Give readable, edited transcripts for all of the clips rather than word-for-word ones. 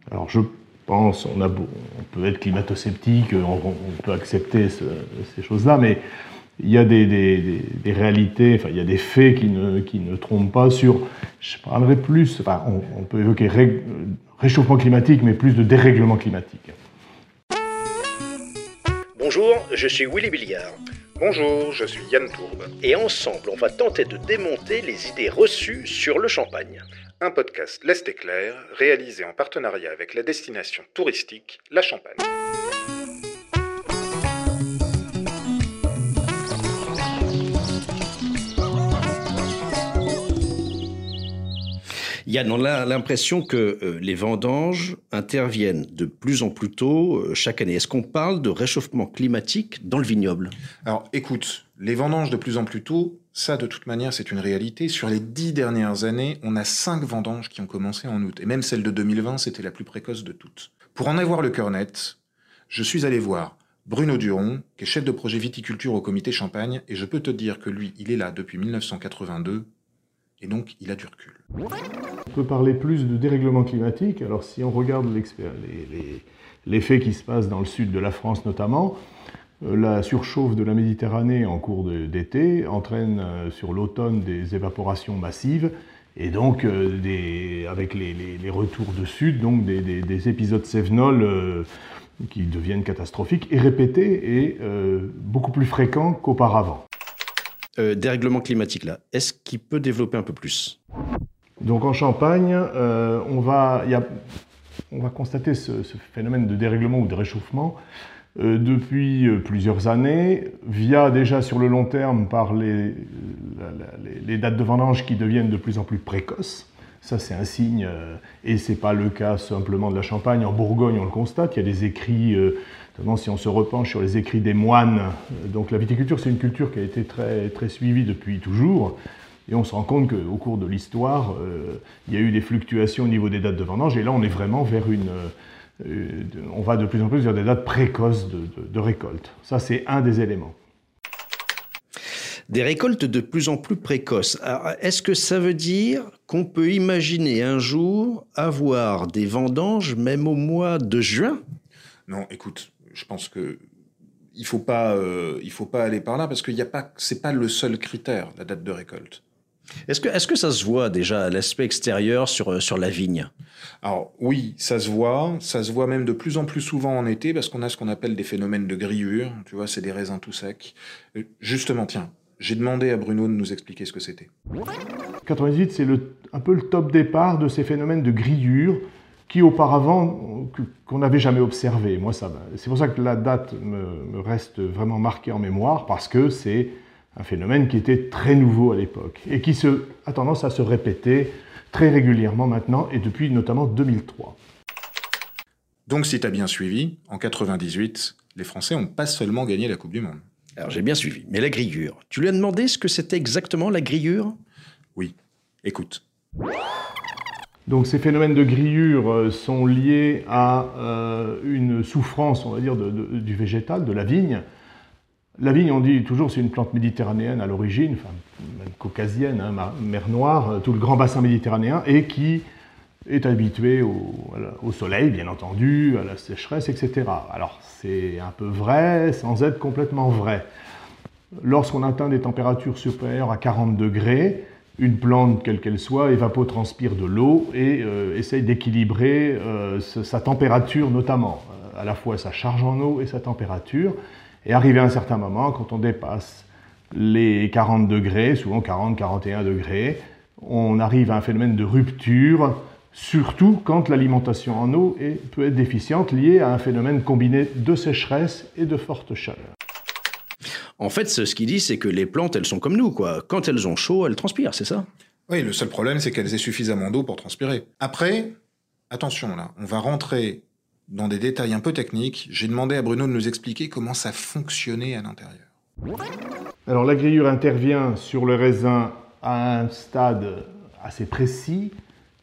Alors je pense, on peut être climato-sceptique, on peut accepter ces choses-là, mais il y a des réalités, enfin il y a des faits qui ne trompent pas sur, je parlerai plus, enfin on peut évoquer réchauffement climatique, mais plus de dérèglement climatique. Bonjour, je suis Willy Billiard. Bonjour, je suis Yann Tourbe. Et ensemble, on va tenter de démonter les idées reçues sur le champagne. Un podcast L'Est éclair, réalisé en partenariat avec la destination touristique La Champagne. Yann, on a l'impression que les vendanges interviennent de plus en plus tôt chaque année. Est-ce qu'on parle de réchauffement climatique dans le vignoble ? Alors écoute, les vendanges de plus en plus tôt, ça de toute manière c'est une réalité. Sur les 10 dernières années, on a 5 vendanges qui ont commencé en août. Et même celle de 2020, c'était la plus précoce de toutes. Pour en avoir le cœur net, je suis allé voir Bruno Duron, qui est chef de projet viticulture au comité Champagne, et je peux te dire que lui, il est là depuis 1982, et donc il a du recul. On peut parler plus de dérèglement climatique. Alors si on regarde les faits qui se passent dans le sud de la France notamment, la surchauffe de la Méditerranée en cours d'été entraîne sur l'automne des évaporations massives et donc avec les retours de sud, donc des épisodes cévenols qui deviennent catastrophiques et répétés et beaucoup plus fréquents qu'auparavant. Dérèglement climatique là, est-ce qu'il peut développer un peu plus ? Donc en Champagne, on va constater ce phénomène de dérèglement ou de réchauffement depuis plusieurs années, via déjà sur le long terme par les dates de vendange qui deviennent de plus en plus précoces. Ça c'est un signe, et c'est pas le cas simplement de la Champagne. En Bourgogne on le constate, il y a des écrits, notamment si on se repenche sur les écrits des moines. Donc la viticulture c'est une culture qui a été très, très suivie depuis toujours. Et on se rend compte qu'au cours de l'histoire, il y a eu des fluctuations au niveau des dates de vendange. Et là, on est vraiment vers on va de plus en plus vers des dates précoces de récolte. Ça, c'est un des éléments. Des récoltes de plus en plus précoces. Alors, est-ce que ça veut dire qu'on peut imaginer un jour avoir des vendanges même au mois de juin ? Non, écoute, je pense que il faut pas aller par là parce que c'est pas le seul critère, la date de récolte. Est-ce que ça se voit déjà à l'aspect extérieur sur la vigne ? Alors oui, ça se voit même de plus en plus souvent en été parce qu'on a ce qu'on appelle des phénomènes de grillure, tu vois, c'est des raisins tout secs. Justement, tiens, j'ai demandé à Bruno de nous expliquer ce que c'était. 98, c'est un peu le top départ de ces phénomènes de grillure qui auparavant, qu'on n'avait jamais observé. Moi, c'est pour ça que la date me reste vraiment marquée en mémoire, parce que c'est un phénomène qui était très nouveau à l'époque et qui a tendance à se répéter très régulièrement maintenant et depuis notamment 2003. Donc si tu as bien suivi, en 98, les Français n'ont pas seulement gagné la Coupe du Monde. Alors j'ai bien suivi, mais la grillure, tu lui as demandé ce que c'était exactement la grillure ? Oui, écoute. Donc ces phénomènes de grillure sont liés à une souffrance, on va dire, du végétal, de la vigne. La vigne, on dit toujours, c'est une plante méditerranéenne à l'origine, enfin même caucasienne, hein, mer Noire, tout le grand bassin méditerranéen, et qui est habitué au soleil, bien entendu, à la sécheresse, etc. Alors c'est un peu vrai, sans être complètement vrai. Lorsqu'on atteint des températures supérieures à 40 degrés, une plante, quelle qu'elle soit, évapotranspire de l'eau et essaye d'équilibrer sa température notamment, à la fois sa charge en eau et sa température. Et arrivé à un certain moment, quand on dépasse les 40 degrés, souvent 40-41 degrés, on arrive à un phénomène de rupture, surtout quand l'alimentation en eau peut être déficiente, liée à un phénomène combiné de sécheresse et de forte chaleur. En fait, ce qu'il dit, c'est que les plantes, elles sont comme nous, quoi. Quand elles ont chaud, elles transpirent, c'est ça ? Oui, le seul problème, c'est qu'elles aient suffisamment d'eau pour transpirer. Après, attention là, on va rentrer dans des détails un peu techniques. J'ai demandé à Bruno de nous expliquer comment ça fonctionnait à l'intérieur. Alors la grillure intervient sur le raisin à un stade assez précis.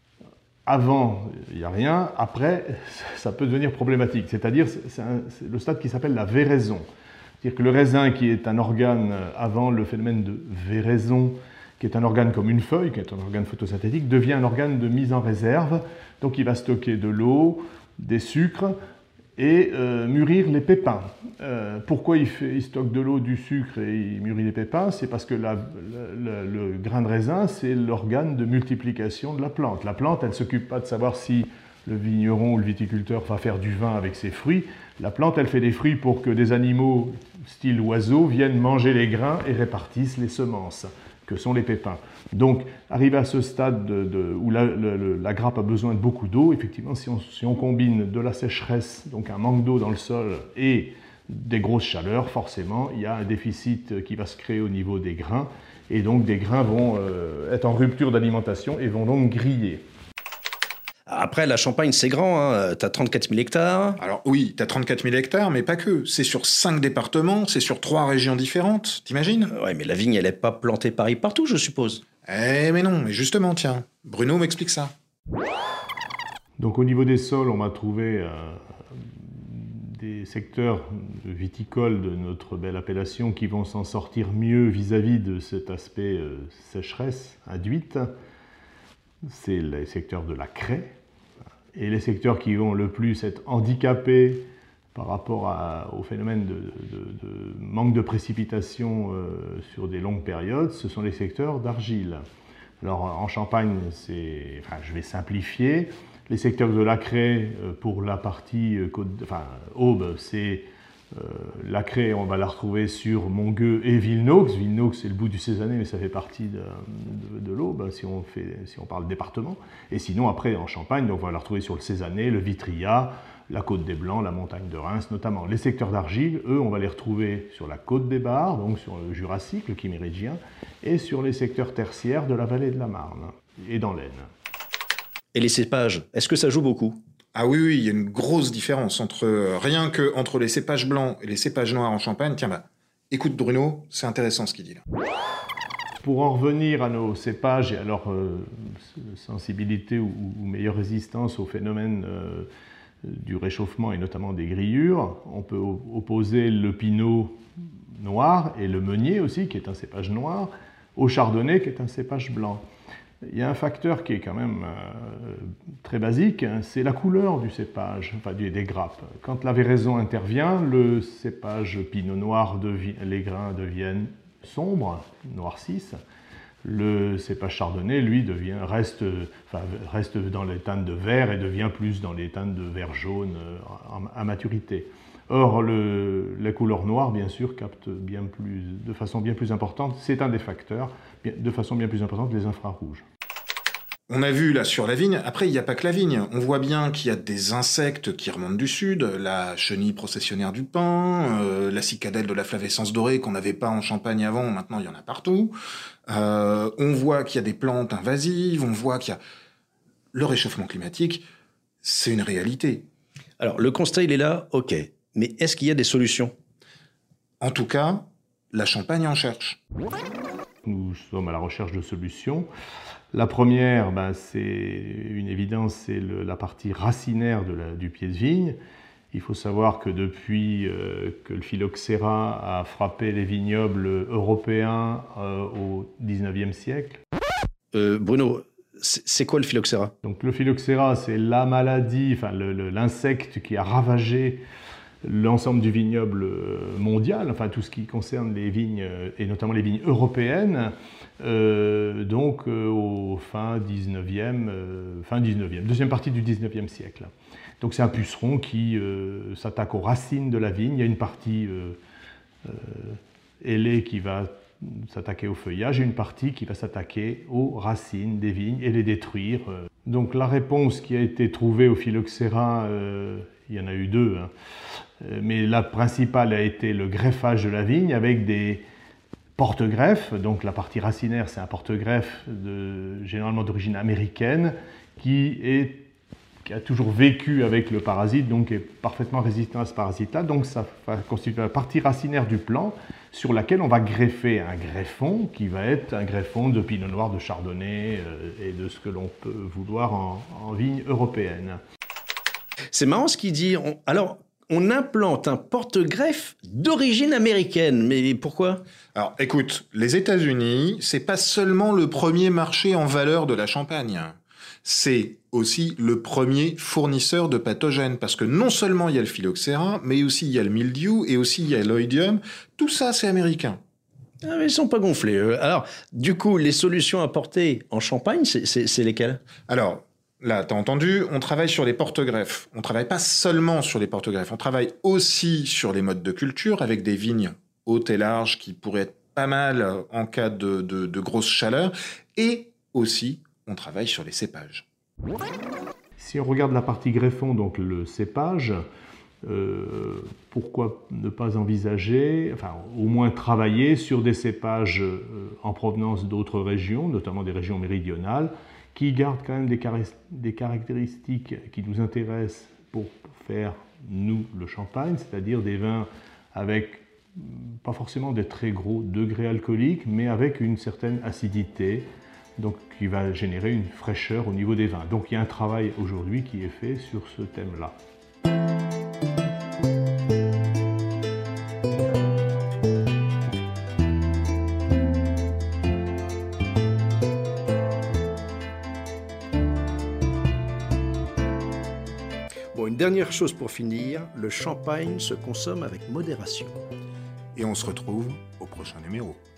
Avant, il n'y a rien. Après, ça peut devenir problématique. C'est-à-dire, c'est le stade qui s'appelle la véraison. C'est-à-dire que le raisin, qui est un organe avant le phénomène de véraison, qui est un organe comme une feuille, qui est un organe photosynthétique, devient un organe de mise en réserve. Donc il va stocker de l'eau, des sucres et mûrir les pépins. Pourquoi il stocke de l'eau, du sucre et il mûrit les pépins? C'est parce que le grain de raisin, c'est l'organe de multiplication de la plante. La plante, elle ne s'occupe pas de savoir si le vigneron ou le viticulteur va faire du vin avec ses fruits. La plante, elle fait des fruits pour que des animaux, style oiseaux, viennent manger les grains et répartissent les semences, que sont les pépins. Donc, arrivé à ce stade où la grappe a besoin de beaucoup d'eau, effectivement, si on combine de la sécheresse, donc un manque d'eau dans le sol, et des grosses chaleurs, forcément, il y a un déficit qui va se créer au niveau des grains, et donc des grains vont être en rupture d'alimentation et vont donc griller. Après, la Champagne, c'est grand, hein. Tu as 34 000 hectares. Alors oui, tu as 34 000 hectares, mais pas que. C'est sur 5 départements, c'est sur 3 régions différentes, t'imagines? Ouais, mais la vigne, elle n'est pas plantée pareil partout, je suppose. Mais non, mais justement, tiens, Bruno m'explique ça. Donc au niveau des sols, on va trouver des secteurs viticoles de notre belle appellation qui vont s'en sortir mieux vis-à-vis de cet aspect sécheresse induite. C'est les secteurs de la craie. Et les secteurs qui vont le plus être handicapés par rapport au phénomène de manque de précipitation sur des longues périodes, ce sont les secteurs d'argile. Alors en Champagne, je vais simplifier, les secteurs de la craie pour la partie Aube, c'est la craie, on va la retrouver sur Montgueux et Villenox. Villenox, c'est le bout du Cézanne, mais ça fait partie de l'Aube, si on parle département. Et sinon, après, en Champagne, donc, on va la retrouver sur le Cézanne, le Vitria, la Côte des Blancs, la montagne de Reims notamment. Les secteurs d'argile, eux, on va les retrouver sur la Côte des Barres, donc sur le Jurassique, le Quiméridgien, et sur les secteurs tertiaires de la vallée de la Marne et dans l'Aisne. Et les cépages, est-ce que ça joue beaucoup? Ah oui, il y a une grosse différence rien que entre les cépages blancs et les cépages noirs en Champagne. Tiens, écoute Bruno, c'est intéressant ce qu'il dit là. Pour en revenir à nos cépages et à leur sensibilité ou meilleure résistance au phénomène du réchauffement et notamment des grillures, on peut opposer le pinot noir et le meunier aussi, qui est un cépage noir, au chardonnay, qui est un cépage blanc. Il y a un facteur qui est quand même très basique, hein, c'est la couleur du cépage, des grappes. Quand la véraison intervient, le cépage pinot noir, les grains deviennent sombres, noircissent. Le cépage chardonnay, lui, reste dans les teintes de vert et devient plus dans les teintes de vert jaune à maturité. Or, la couleur noire, bien sûr, capte de façon bien plus importante, c'est un des facteurs, de façon bien plus importante, les infrarouges. On a vu là sur la vigne, après il n'y a pas que la vigne, on voit bien qu'il y a des insectes qui remontent du sud, la chenille processionnaire du pin, la cicadelle de la flavescence dorée qu'on n'avait pas en Champagne avant, maintenant il y en a partout. On voit qu'il y a des plantes invasives, on voit qu'il y a le réchauffement climatique, c'est une réalité. Alors le constat il est là, ok, mais est-ce qu'il y a des solutions? En tout cas, la Champagne en cherche. Nous sommes à la recherche de solutions. La première, c'est une évidence, c'est la partie racinaire du pied de vigne. Il faut savoir que depuis que le phylloxéra a frappé les vignobles européens au XIXe siècle. Bruno, c'est quoi le phylloxéra? Donc le phylloxéra, c'est la maladie, l'insecte qui a ravagé l'ensemble du vignoble mondial, tout ce qui concerne les vignes, et notamment les vignes européennes, au fin 19e, deuxième partie du 19e siècle. Donc c'est un puceron qui s'attaque aux racines de la vigne. Il y a une partie ailée qui va s'attaquer au feuillage et une partie qui va s'attaquer aux racines des vignes et les détruire. Donc la réponse qui a été trouvée au phylloxéra, il y en a eu deux, mais la principale a été le greffage de la vigne avec des porte-greffes. Donc la partie racinaire, c'est un porte-greffe généralement d'origine américaine qui a toujours vécu avec le parasite, donc est parfaitement résistant à ce parasite-là. Donc ça va constituer la partie racinaire du plant sur laquelle on va greffer un greffon qui va être un greffon de pinot noir, de chardonnay et de ce que l'on peut vouloir en vigne européenne. C'est marrant ce qu'il dit. Alors, on implante un porte-greffe d'origine américaine. Mais pourquoi? Alors, écoute, les États-Unis, c'est pas seulement le premier marché en valeur de la Champagne. C'est aussi le premier fournisseur de pathogènes, parce que non seulement il y a le phylloxéra, mais aussi il y a le mildiou et aussi il y a l'oïdium. Tout ça, c'est américain. Ah, mais ils sont pas gonflés, eux. Alors, du coup, les solutions apportées en Champagne, c'est lesquelles? Alors, là, t'as entendu, on travaille sur les porte-greffes. On travaille pas seulement sur les porte-greffes, on travaille aussi sur les modes de culture avec des vignes hautes et larges qui pourraient être pas mal en cas de grosse chaleur. Et aussi, on travaille sur les cépages. Si on regarde la partie greffon, donc le cépage, pourquoi ne pas envisager, enfin au moins travailler sur des cépages en provenance d'autres régions, notamment des régions méridionales, qui gardent quand même des caractéristiques qui nous intéressent pour faire, nous, le champagne, c'est-à-dire des vins avec pas forcément des très gros degrés alcooliques, mais avec une certaine acidité, donc qui va générer une fraîcheur au niveau des vins. Donc il y a un travail aujourd'hui qui est fait sur ce thème-là. Bon, une dernière chose pour finir, le champagne se consomme avec modération. Et on se retrouve au prochain numéro.